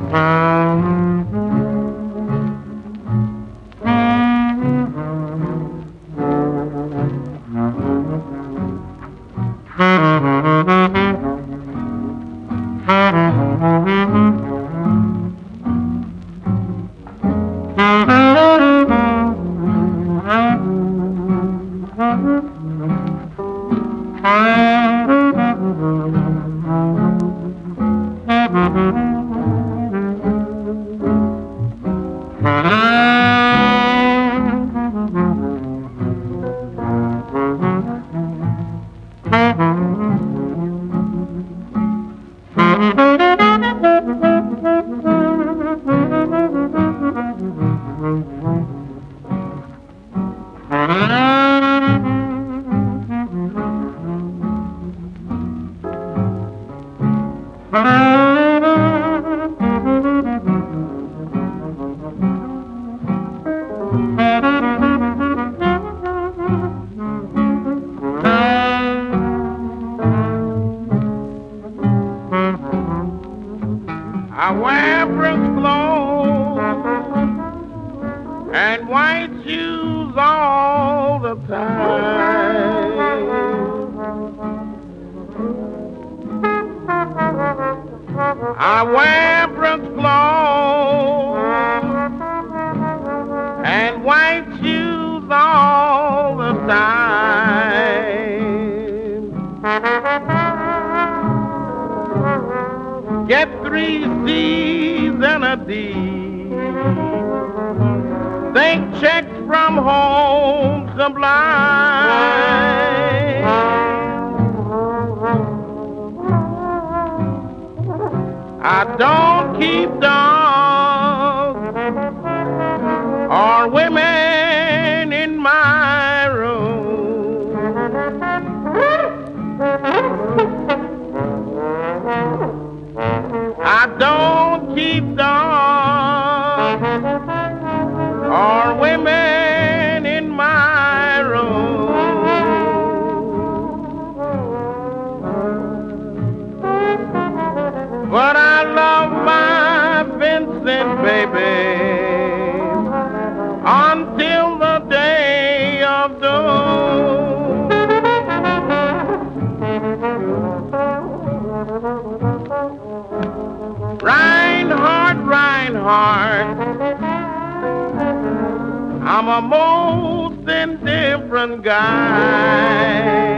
I wear Brooks clothes and white shoes all the time. I wear Brooks clothes and white shoes all the time. Get 3 C's and a D. Think checks from home sublime. I don't keep dogs or women in my room. I don't keep dogs or women in my room. But I love my Vincent, baby, until the day of doom. Reinhardt, Reinhardt, I'm a most indifferent guy.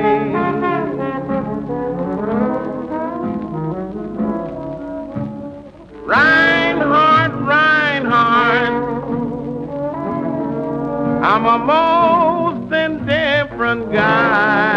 Reinhardt, Reinhardt, I'm a most indifferent guy.